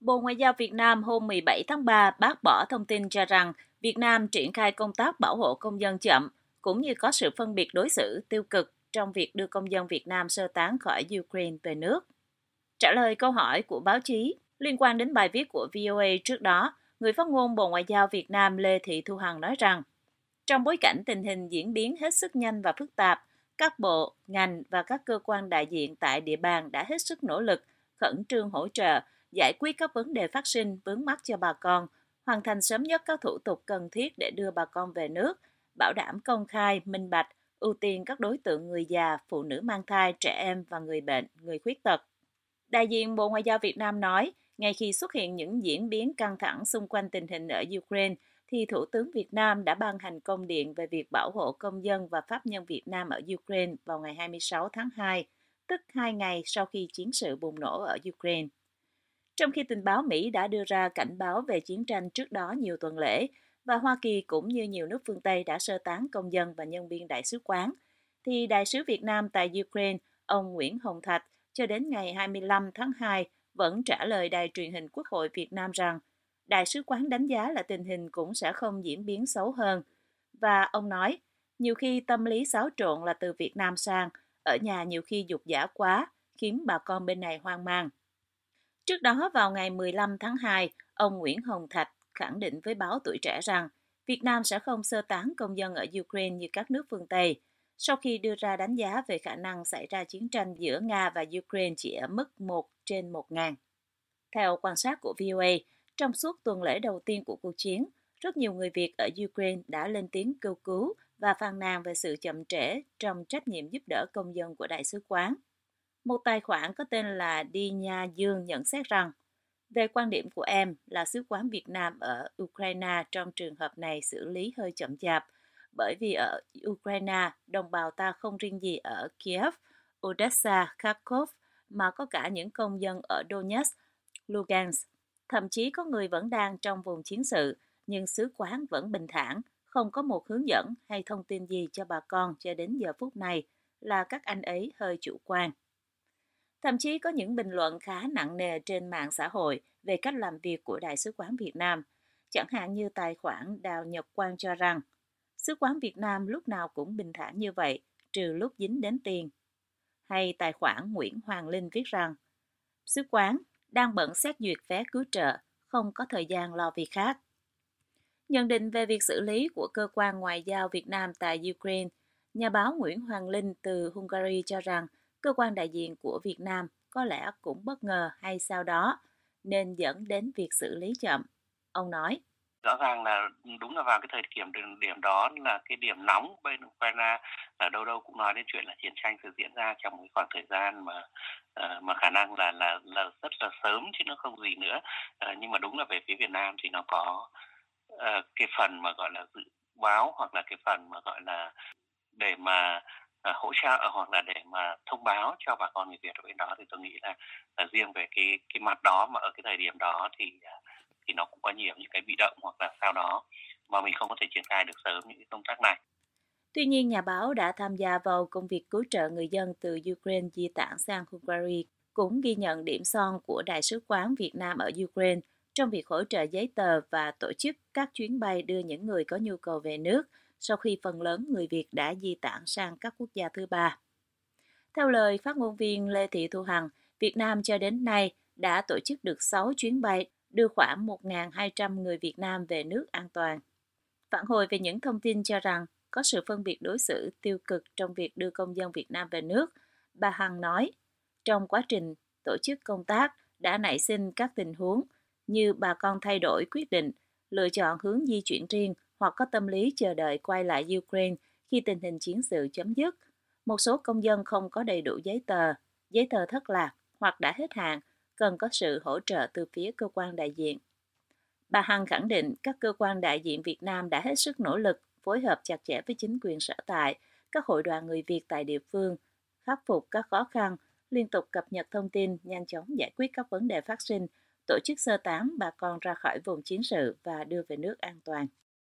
Bộ Ngoại giao Việt Nam hôm 17 tháng 3 bác bỏ thông tin cho rằng Việt Nam triển khai công tác bảo hộ công dân chậm, cũng như có sự phân biệt đối xử tiêu cực trong việc đưa công dân Việt Nam sơ tán khỏi Ukraine về nước. Trả lời câu hỏi của báo chí liên quan đến bài viết của VOA trước đó, người phát ngôn Bộ Ngoại giao Việt Nam Lê Thị Thu Hằng nói rằng, trong bối cảnh tình hình diễn biến hết sức nhanh và phức tạp, các bộ, ngành và các cơ quan đại diện tại địa bàn đã hết sức nỗ lực, khẩn trương hỗ trợ, giải quyết các vấn đề phát sinh vướng mắc cho bà con, hoàn thành sớm nhất các thủ tục cần thiết để đưa bà con về nước, bảo đảm công khai, minh bạch, ưu tiên các đối tượng người già, phụ nữ mang thai, trẻ em và người bệnh, người khuyết tật. Đại diện Bộ Ngoại giao Việt Nam nói, ngay khi xuất hiện những diễn biến căng thẳng xung quanh tình hình ở Ukraine, thì Thủ tướng Việt Nam đã ban hành công điện về việc bảo hộ công dân và pháp nhân Việt Nam ở Ukraine vào ngày 26 tháng 2, tức 2 ngày sau khi chiến sự bùng nổ ở Ukraine. Trong khi tình báo Mỹ đã đưa ra cảnh báo về chiến tranh trước đó nhiều tuần lễ, và Hoa Kỳ cũng như nhiều nước phương Tây đã sơ tán công dân và nhân viên đại sứ quán, thì Đại sứ Việt Nam tại Ukraine, ông Nguyễn Hồng Thạch, cho đến ngày 25 tháng 2 vẫn trả lời đài truyền hình Quốc hội Việt Nam rằng Đại sứ quán đánh giá là tình hình cũng sẽ không diễn biến xấu hơn. Và ông nói, nhiều khi tâm lý xáo trộn là từ Việt Nam sang, ở nhà nhiều khi dục dã quá, khiến bà con bên này hoang mang. Trước đó vào ngày 15 tháng 2, ông Nguyễn Hồng Thạch khẳng định với báo Tuổi Trẻ rằng Việt Nam sẽ không sơ tán công dân ở Ukraine như các nước phương Tây, sau khi đưa ra đánh giá về khả năng xảy ra chiến tranh giữa Nga và Ukraine chỉ ở mức 1/1000. Theo quan sát của VOA, trong suốt tuần lễ đầu tiên của cuộc chiến, rất nhiều người Việt ở Ukraine đã lên tiếng kêu cứu và phàn nàn về sự chậm trễ trong trách nhiệm giúp đỡ công dân của đại sứ quán. Một tài khoản có tên là Đi Nha Dương nhận xét rằng, về quan điểm của em là sứ quán Việt Nam ở Ukraine trong trường hợp này xử lý hơi chậm chạp, bởi vì ở Ukraine, đồng bào ta không riêng gì ở Kiev, Odessa, Kharkov, mà có cả những công dân ở Donetsk, Lugansk. Thậm chí có người vẫn đang trong vùng chiến sự, nhưng sứ quán vẫn bình thản, không có một hướng dẫn hay thông tin gì cho bà con cho đến giờ phút này, là các anh ấy hơi chủ quan. Thậm chí có những bình luận khá nặng nề trên mạng xã hội về cách làm việc của Đại sứ quán Việt Nam, chẳng hạn như tài khoản Đào Nhật Quang cho rằng sứ quán Việt Nam lúc nào cũng bình thản như vậy, trừ lúc dính đến tiền. Hay tài khoản Nguyễn Hoàng Linh viết rằng sứ quán đang bận xét duyệt vé cứu trợ, không có thời gian lo việc khác. Nhận định về việc xử lý của cơ quan ngoại giao Việt Nam tại Ukraine, nhà báo Nguyễn Hoàng Linh từ Hungary cho rằng cơ quan đại diện của Việt Nam có lẽ cũng bất ngờ hay sao đó, nên dẫn đến việc xử lý chậm. Ông nói, rõ ràng là đúng là vào cái thời điểm đó là cái điểm nóng bên Ukraine, là đâu đâu cũng nói đến chuyện là chiến tranh sẽ diễn ra trong một khoảng thời gian mà khả năng là rất là sớm chứ nó không gì nữa. Nhưng mà đúng là về phía Việt Nam thì nó có cái phần mà gọi là dự báo, hoặc là cái phần mà gọi là để mà hỗ trợ, hoặc là để mà thông báo cho bà con người Việt ở bên đó, thì tôi nghĩ là riêng về cái mặt đó mà ở cái thời điểm đó thì nó cũng có nhiều những cái bị động hoặc là sau đó mà mình không có thể triển khai được sớm những cái công tác này. Tuy nhiên, nhà báo đã tham gia vào công việc cứu trợ người dân từ Ukraine di tản sang Hungary cũng ghi nhận điểm son của Đại sứ quán Việt Nam ở Ukraine trong việc hỗ trợ giấy tờ và tổ chức các chuyến bay đưa những người có nhu cầu về nước sau khi phần lớn người Việt đã di tản sang các quốc gia thứ ba. Theo lời phát ngôn viên Lê Thị Thu Hằng, Việt Nam cho đến nay đã tổ chức được 6 chuyến bay đưa khoảng 1.200 người Việt Nam về nước an toàn. Phản hồi về những thông tin cho rằng có sự phân biệt đối xử tiêu cực trong việc đưa công dân Việt Nam về nước, bà Hằng nói, trong quá trình tổ chức công tác đã nảy sinh các tình huống như bà con thay đổi quyết định, lựa chọn hướng di chuyển riêng hoặc có tâm lý chờ đợi quay lại Ukraine khi tình hình chiến sự chấm dứt. Một số công dân không có đầy đủ giấy tờ thất lạc hoặc đã hết hạn, cần có sự hỗ trợ từ phía cơ quan đại diện. Bà Hằng khẳng định các cơ quan đại diện Việt Nam đã hết sức nỗ lực, phối hợp chặt chẽ với chính quyền sở tại, các hội đoàn người Việt tại địa phương, khắc phục các khó khăn, liên tục cập nhật thông tin, nhanh chóng giải quyết các vấn đề phát sinh, tổ chức sơ tán bà con ra khỏi vùng chiến sự và đưa về nước an toàn.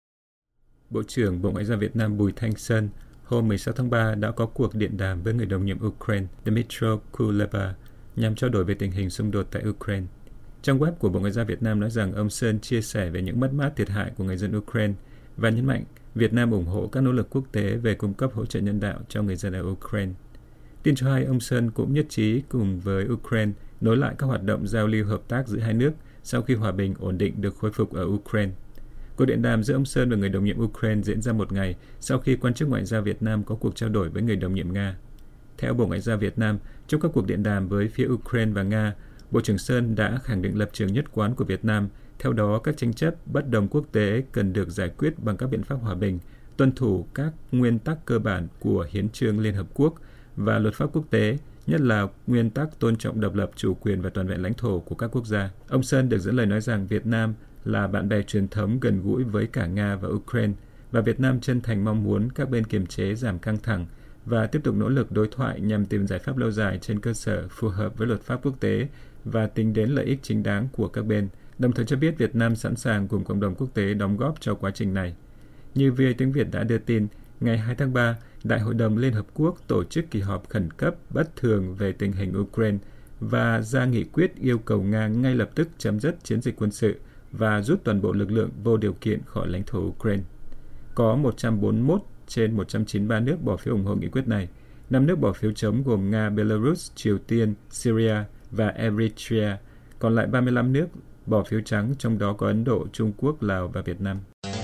Bộ trưởng Bộ Ngoại giao Việt Nam Bùi Thanh Sơn hôm 16 tháng 3 đã có cuộc điện đàm với người đồng nhiệm Ukraine Dmytro Kuleba nhằm trao đổi về tình hình xung đột tại Ukraine. Trang web của Bộ Ngoại giao Việt Nam nói rằng ông Sơn chia sẻ về những mất mát thiệt hại của người dân Ukraine và nhấn mạnh Việt Nam ủng hộ các nỗ lực quốc tế về cung cấp hỗ trợ nhân đạo cho người dân ở Ukraine. Tin cho hay ông Sơn cũng nhất trí cùng với Ukraine nối lại các hoạt động giao lưu hợp tác giữa hai nước sau khi hòa bình ổn định được khôi phục ở Ukraine. Cuộc điện đàm giữa ông Sơn và người đồng nhiệm Ukraine diễn ra một ngày sau khi quan chức ngoại giao Việt Nam có cuộc trao đổi với người đồng nhiệm Nga. Theo Bộ Ngoại giao Việt Nam, trong các cuộc điện đàm với phía Ukraine và Nga, Bộ trưởng Sơn đã khẳng định lập trường nhất quán của Việt Nam, theo đó các tranh chấp bất đồng quốc tế cần được giải quyết bằng các biện pháp hòa bình, tuân thủ các nguyên tắc cơ bản của Hiến chương Liên Hợp Quốc và luật pháp quốc tế, nhất là nguyên tắc tôn trọng độc lập, chủ quyền và toàn vẹn lãnh thổ của các quốc gia. Ông Sơn được dẫn lời nói rằng Việt Nam là bạn bè truyền thống gần gũi với cả Nga và Ukraine, và Việt Nam chân thành mong muốn các bên kiềm chế giảm căng thẳng và tiếp tục nỗ lực đối thoại nhằm tìm giải pháp lâu dài trên cơ sở phù hợp với luật pháp quốc tế và tính đến lợi ích chính đáng của các bên, đồng thời cho biết Việt Nam sẵn sàng cùng cộng đồng quốc tế đóng góp cho quá trình này. Như VOA tiếng Việt đã đưa tin, ngày 2 tháng 3, Đại hội đồng Liên Hợp Quốc tổ chức kỳ họp khẩn cấp bất thường về tình hình Ukraine và ra nghị quyết yêu cầu Nga ngay lập tức chấm dứt chiến dịch quân sự và rút toàn bộ lực lượng vô điều kiện khỏi lãnh thổ Ukraine. Có 141 trên 193 nước bỏ phiếu ủng hộ nghị quyết này. 5 nước bỏ phiếu chống gồm Nga, Belarus, Triều Tiên, Syria và Eritrea. Còn lại 35 nước bỏ phiếu trắng, trong đó có Ấn Độ, Trung Quốc, Lào và Việt Nam.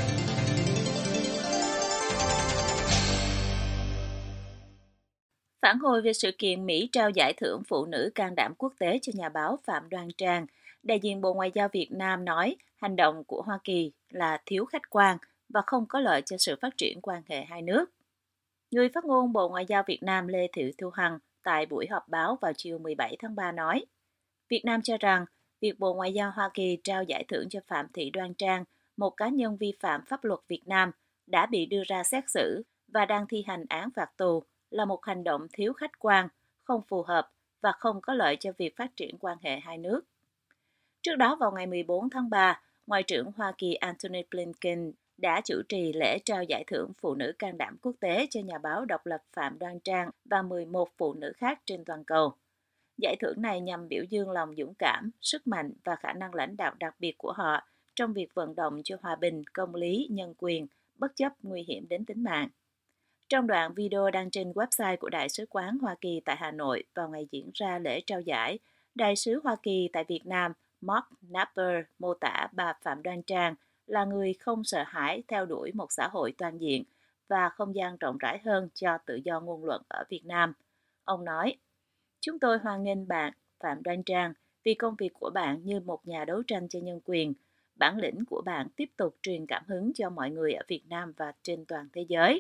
Phản hồi về sự kiện Mỹ trao giải thưởng Phụ nữ can đảm quốc tế cho nhà báo Phạm Đoan Trang, đại diện Bộ Ngoại giao Việt Nam nói hành động của Hoa Kỳ là thiếu khách quan và không có lợi cho sự phát triển quan hệ hai nước. Người phát ngôn Bộ Ngoại giao Việt Nam Lê Thị Thu Hằng tại buổi họp báo vào chiều 17 tháng 3 nói, Việt Nam cho rằng việc Bộ Ngoại giao Hoa Kỳ trao giải thưởng cho Phạm Thị Đoan Trang, một cá nhân vi phạm pháp luật Việt Nam, đã bị đưa ra xét xử và đang thi hành án phạt tù, là một hành động thiếu khách quan, không phù hợp và không có lợi cho việc phát triển quan hệ hai nước. Trước đó vào ngày 14 tháng 3, Ngoại trưởng Hoa Kỳ Antony Blinken đã chủ trì lễ trao giải thưởng Phụ nữ can đảm quốc tế cho nhà báo độc lập Phạm Đoan Trang và 11 phụ nữ khác trên toàn cầu. Giải thưởng này nhằm biểu dương lòng dũng cảm, sức mạnh và khả năng lãnh đạo đặc biệt của họ trong việc vận động cho hòa bình, công lý, nhân quyền, bất chấp nguy hiểm đến tính mạng. Trong đoạn video đăng trên website của Đại sứ quán Hoa Kỳ tại Hà Nội vào ngày diễn ra lễ trao giải, Đại sứ Hoa Kỳ tại Việt Nam Mark Napper mô tả bà Phạm Đoan Trang là người không sợ hãi theo đuổi một xã hội toàn diện và không gian rộng rãi hơn cho tự do ngôn luận ở Việt Nam. Ông nói, chúng tôi hoan nghênh bạn, Phạm Đoan Trang, vì công việc của bạn như một nhà đấu tranh cho nhân quyền. Bản lĩnh của bạn tiếp tục truyền cảm hứng cho mọi người ở Việt Nam và trên toàn thế giới.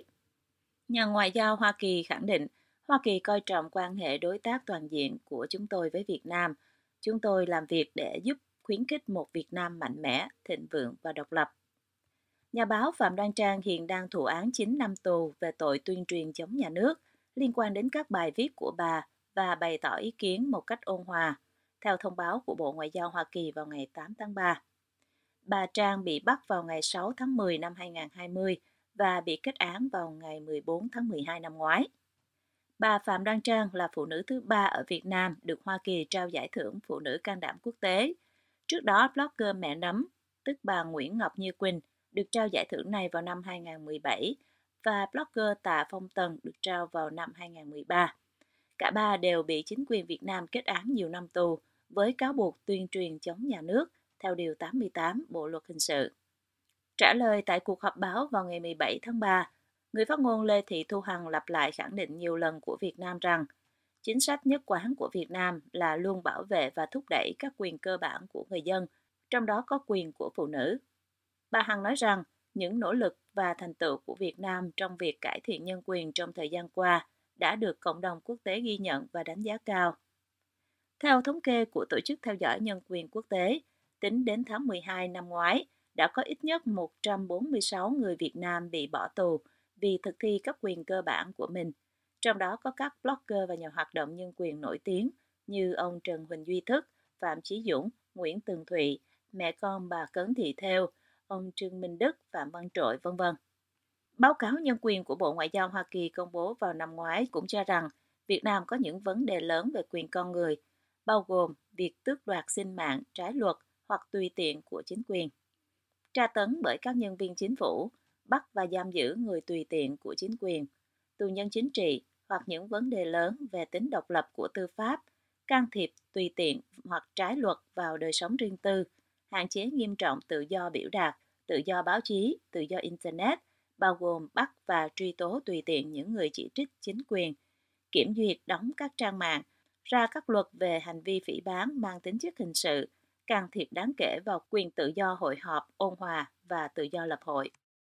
Nhà ngoại giao Hoa Kỳ khẳng định, Hoa Kỳ coi trọng quan hệ đối tác toàn diện của chúng tôi với Việt Nam. Chúng tôi làm việc để giúp khuyến khích một Việt Nam mạnh mẽ, thịnh vượng và độc lập. Nhà báo Phạm Đoan Trang hiện đang thụ án 9 năm tù về tội tuyên truyền chống nhà nước liên quan đến các bài viết của bà và bày tỏ ý kiến một cách ôn hòa, theo thông báo của Bộ Ngoại giao Hoa Kỳ vào ngày 8 tháng 3. Bà Trang bị bắt vào ngày 6 tháng 10 năm 2020 và bị kết án vào ngày 14 tháng 12 năm ngoái. Bà Phạm Đoan Trang là phụ nữ thứ 3 ở Việt Nam được Hoa Kỳ trao giải thưởng Phụ nữ can đảm quốc tế. Trước đó, blogger Mẹ Nấm, tức bà Nguyễn Ngọc Như Quỳnh, được trao giải thưởng này vào năm 2017 và blogger Tạ Phong Tần được trao vào năm 2013. Cả ba đều bị chính quyền Việt Nam kết án nhiều năm tù với cáo buộc tuyên truyền chống nhà nước theo Điều 88 Bộ Luật Hình sự. Trả lời tại cuộc họp báo vào ngày 17 tháng 3, người phát ngôn Lê Thị Thu Hằng lặp lại khẳng định nhiều lần của Việt Nam rằng chính sách nhất quán của Việt Nam là luôn bảo vệ và thúc đẩy các quyền cơ bản của người dân, trong đó có quyền của phụ nữ. Bà Hằng nói rằng những nỗ lực và thành tựu của Việt Nam trong việc cải thiện nhân quyền trong thời gian qua đã được cộng đồng quốc tế ghi nhận và đánh giá cao. Theo thống kê của Tổ chức Theo dõi Nhân quyền Quốc tế, tính đến tháng 12 năm ngoái, đã có ít nhất 146 người Việt Nam bị bỏ tù vì thực thi các quyền cơ bản của mình, trong đó có các blogger và nhà hoạt động nhân quyền nổi tiếng như ông Trần Huỳnh Duy Thức, Phạm Chí Dũng, Nguyễn Tường Thụy, mẹ con bà Cấn Thị Thêu, ông Trương Minh Đức, Phạm Văn Trội, v.v. Báo cáo nhân quyền của Bộ Ngoại giao Hoa Kỳ công bố vào năm ngoái cũng cho rằng Việt Nam có những vấn đề lớn về quyền con người, bao gồm việc tước đoạt sinh mạng trái luật hoặc tùy tiện của chính quyền. Tra tấn bởi các nhân viên chính phủ, bắt và giam giữ người tùy tiện của chính quyền, tù nhân chính trị hoặc những vấn đề lớn về tính độc lập của tư pháp, can thiệp tùy tiện hoặc trái luật vào đời sống riêng tư, hạn chế nghiêm trọng tự do biểu đạt, tự do báo chí, tự do Internet, bao gồm bắt và truy tố tùy tiện những người chỉ trích chính quyền, kiểm duyệt đóng các trang mạng, ra các luật về hành vi phỉ báng mang tính chất hình sự, can thiệp đáng kể vào quyền tự do hội họp, ôn hòa và tự do lập hội.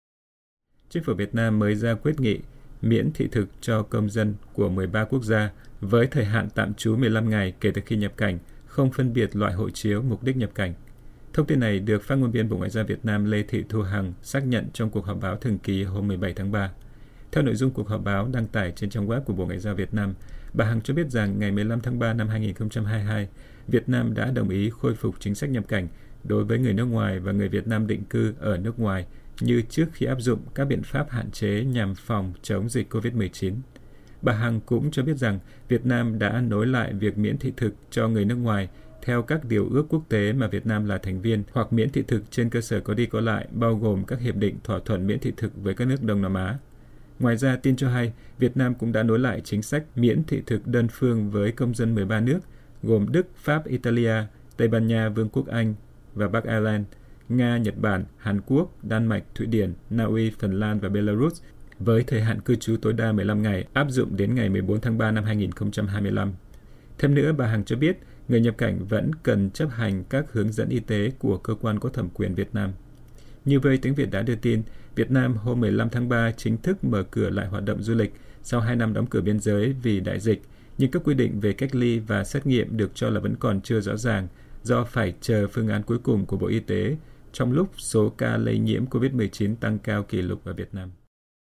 Chính phủ Việt Nam mới ra quyết nghị miễn thị thực cho công dân của 13 quốc gia với thời hạn tạm trú 15 ngày kể từ khi nhập cảnh, không phân biệt loại hộ chiếu mục đích nhập cảnh. Thông tin này được phát ngôn viên Bộ Ngoại giao Việt Nam Lê Thị Thu Hằng xác nhận trong cuộc họp báo thường kỳ hôm 17 tháng 3. Theo nội dung cuộc họp báo đăng tải trên trang web của Bộ Ngoại giao Việt Nam, bà Hằng cho biết rằng ngày 15 tháng 3 năm 2022, Việt Nam đã đồng ý khôi phục chính sách nhập cảnh đối với người nước ngoài và người Việt Nam định cư ở nước ngoài như trước khi áp dụng các biện pháp hạn chế nhằm phòng chống dịch COVID-19. Bà Hằng cũng cho biết rằng Việt Nam đã nối lại việc miễn thị thực cho người nước ngoài theo các điều ước quốc tế mà Việt Nam là thành viên hoặc miễn thị thực trên cơ sở có đi có lại, bao gồm các hiệp định thỏa thuận miễn thị thực với các nước Đông Nam Á. Ngoài ra, tin cho hay, Việt Nam cũng đã nối lại chính sách miễn thị thực đơn phương với công dân 13 nước, gồm Đức, Pháp, Italia, Tây Ban Nha, Vương quốc Anh và Bắc Ireland, Nga, Nhật Bản, Hàn Quốc, Đan Mạch, Thụy Điển, Na Uy, Phần Lan và Belarus, với thời hạn cư trú tối đa 15 ngày, áp dụng đến ngày 14 tháng 3 năm 2025. Thêm nữa, bà Hằng cho biết, người nhập cảnh vẫn cần chấp hành các hướng dẫn y tế của cơ quan có thẩm quyền Việt Nam. Như vậy, Tiếng Việt đã đưa tin, Việt Nam hôm 15 tháng 3 chính thức mở cửa lại hoạt động du lịch sau 2 năm đóng cửa biên giới vì đại dịch, nhưng các quy định về cách ly và xét nghiệm được cho là vẫn còn chưa rõ ràng do phải chờ phương án cuối cùng của Bộ Y tế trong lúc số ca lây nhiễm COVID-19 tăng cao kỷ lục ở Việt Nam.